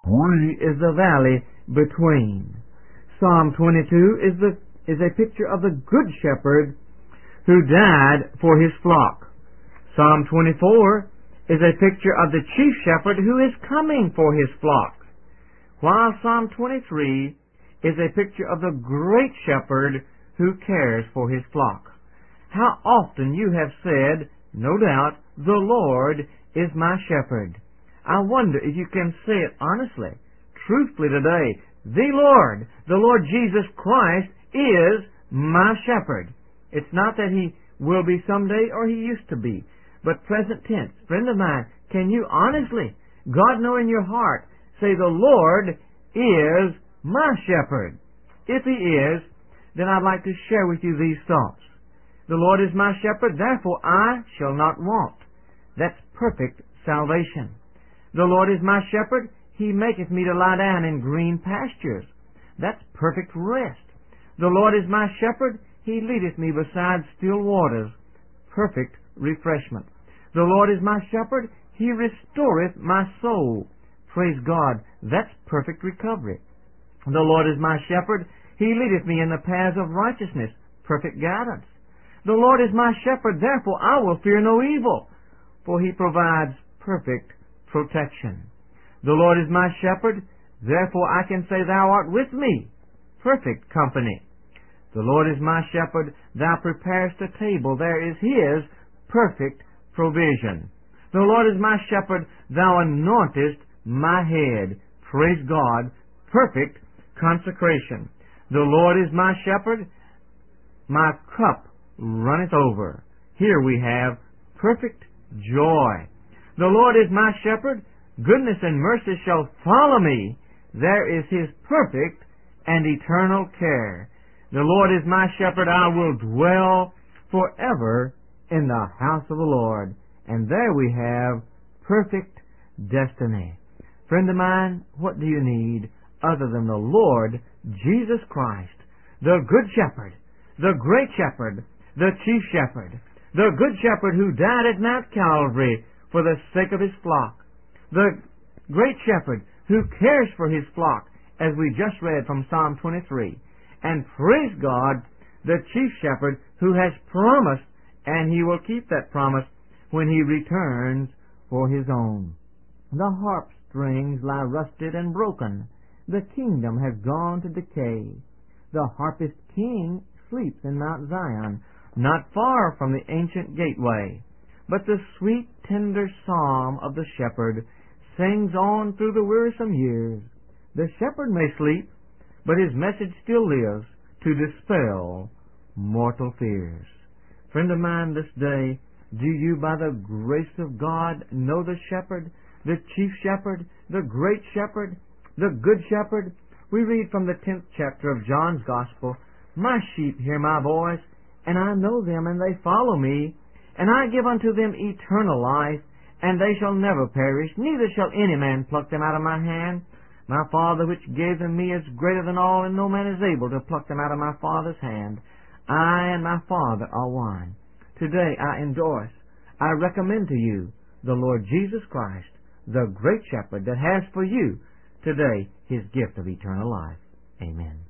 is the valley between. Psalm 22 is a picture of the good shepherd who died for his flock. Psalm 24 is a picture of the chief shepherd who is coming for his flock, while Psalm 23 is a picture of the great shepherd who cares for his flock. How often you have said, no doubt, the Lord is my shepherd. I wonder if you can say it honestly, truthfully today. The Lord Jesus Christ is my shepherd. It's not that he will be someday or he used to be, but present tense. Friend of mine, can you honestly, God know in your heart, say the Lord is my shepherd? If he is, then I'd like to share with you these thoughts. The Lord is my shepherd, therefore I shall not want. That's perfect salvation. The Lord is my shepherd, he maketh me to lie down in green pastures. That's perfect rest. The Lord is my shepherd, he leadeth me beside still waters. Perfect refreshment. The Lord is my shepherd, he restoreth my soul. Praise God, that's perfect recovery. The Lord is my shepherd, he leadeth me in the paths of righteousness. Perfect guidance. The Lord is my shepherd, therefore I will fear no evil, for he provides perfect protection. The Lord is my shepherd, therefore I can say, thou art with me. Perfect company. The Lord is my shepherd, thou preparest a table, there is his perfect provision. The Lord is my shepherd, thou anointest my head. Praise God, perfect consecration. The Lord is my shepherd, my cup runneth over. Here we have perfect joy. The Lord is my shepherd, goodness and mercy shall follow me. There is his perfect and eternal care. The Lord is my shepherd, I will dwell forever in the house of the Lord. And there we have perfect destiny. Friend of mine, what do you need other than the Lord Jesus Christ, the good shepherd, the great shepherd, the chief shepherd, the good shepherd who died at Mount Calvary for the sake of his flock, the great shepherd who cares for his flock, as we just read from Psalm 23, and praise God, the chief shepherd who has promised, and he will keep that promise when he returns for his own. The harp strings lie rusted and broken. The kingdom has gone to decay. The harpist king sleeps in Mount Zion, not far from the ancient gateway. But the sweet, tender psalm of the shepherd sings on through the wearisome years. The shepherd may sleep, but his message still lives to dispel mortal fears. Friend of mine, this day, do you, by the grace of God, know the shepherd, the chief shepherd, the great shepherd, the good shepherd? We read from the 10th chapter of John's Gospel, my sheep hear my voice, and I know them, and they follow me, and I give unto them eternal life, and they shall never perish, neither shall any man pluck them out of my hand. My Father which gave them me is greater than all, and no man is able to pluck them out of my Father's hand. I and my Father are one. Today I endorse, I recommend to you the Lord Jesus Christ, the great shepherd that has for you today his gift of eternal life. Amen.